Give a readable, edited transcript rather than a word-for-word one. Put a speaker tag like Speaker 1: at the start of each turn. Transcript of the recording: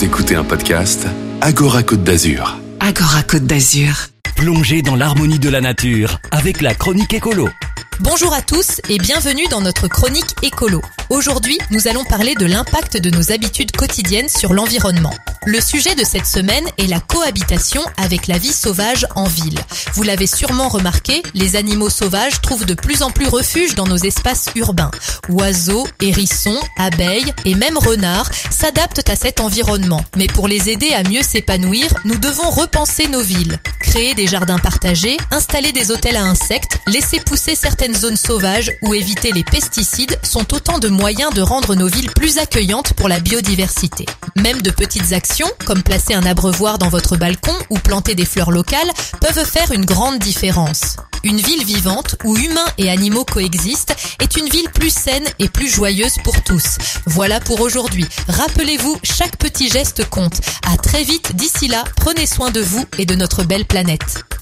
Speaker 1: Vous écoutez un podcast Agora Côte d'Azur.
Speaker 2: Agora Côte d'Azur.
Speaker 3: Plongez dans l'harmonie de la nature avec la chronique écolo.
Speaker 4: Bonjour à tous et bienvenue dans notre chronique écolo. Aujourd'hui, nous allons parler de l'impact de nos habitudes quotidiennes sur l'environnement. Le sujet de cette semaine est la cohabitation avec la vie sauvage en ville. Vous l'avez sûrement remarqué, les animaux sauvages trouvent de plus en plus refuge dans nos espaces urbains. Oiseaux, hérissons, abeilles et même renards s'adaptent à cet environnement. Mais pour les aider à mieux s'épanouir, nous devons repenser nos villes. Créer des jardins partagés, installer des hôtels à insectes, laisser pousser certaines zones sauvages ou éviter les pesticides sont autant de moyens de rendre nos villes plus accueillantes pour la biodiversité. Même de petites actions, comme placer un abreuvoir dans votre balcon ou planter des fleurs locales, peuvent faire une grande différence. Une ville vivante où humains et animaux coexistent est une ville plus saine et plus joyeuse pour tous. Voilà pour aujourd'hui. Rappelez-vous, chaque petit geste compte. À très vite, d'ici là, prenez soin de vous et de notre belle planète.